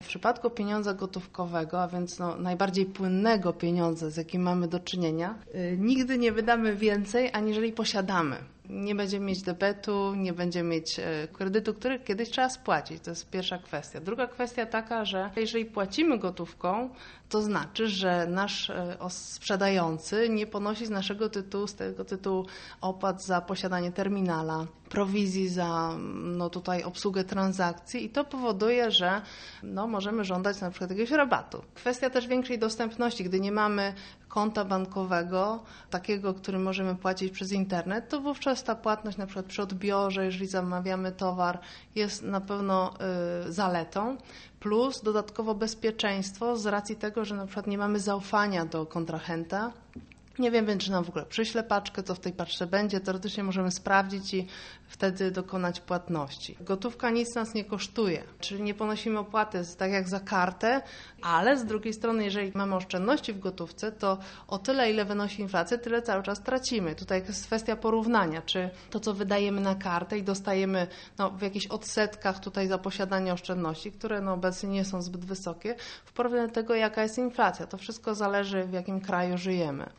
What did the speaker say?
przypadku pieniądza gotówkowego, a więc najbardziej płynnego pieniądza, z jakim mamy do czynienia, nigdy nie wydamy więcej, aniżeli posiadamy. Nie będziemy mieć debetu, nie będziemy mieć kredytu, który kiedyś trzeba spłacić. To jest pierwsza kwestia. Druga kwestia taka, że jeżeli płacimy gotówką, to znaczy, że nasz sprzedający nie ponosi z naszego tytułu, z tego tytułu opłat za posiadanie terminala, prowizji za tutaj obsługę transakcji i to powoduje, że możemy żądać na przykład jakiegoś rabatu. Kwestia też większej dostępności. Gdy nie mamy konta bankowego, takiego, którym możemy płacić przez internet, to wówczas ta płatność na przykład przy odbiorze, jeżeli zamawiamy towar, jest na pewno zaletą. Plus dodatkowo bezpieczeństwo z racji tego, że na przykład nie mamy zaufania do kontrahenta. Nie wiemy, czy nam w ogóle przyśle paczkę, co w tej paczce będzie. Teoretycznie możemy sprawdzić i wtedy dokonać płatności. Gotówka nic nas nie kosztuje, czyli nie ponosimy opłaty tak jak za kartę, ale z drugiej strony, jeżeli mamy oszczędności w gotówce, to o tyle, ile wynosi inflacja, tyle cały czas tracimy. Tutaj jest kwestia porównania, czy to, co wydajemy na kartę i dostajemy w jakichś odsetkach tutaj za posiadanie oszczędności, które obecnie nie są zbyt wysokie, w porównaniu do tego, jaka jest inflacja. To wszystko zależy, w jakim kraju żyjemy.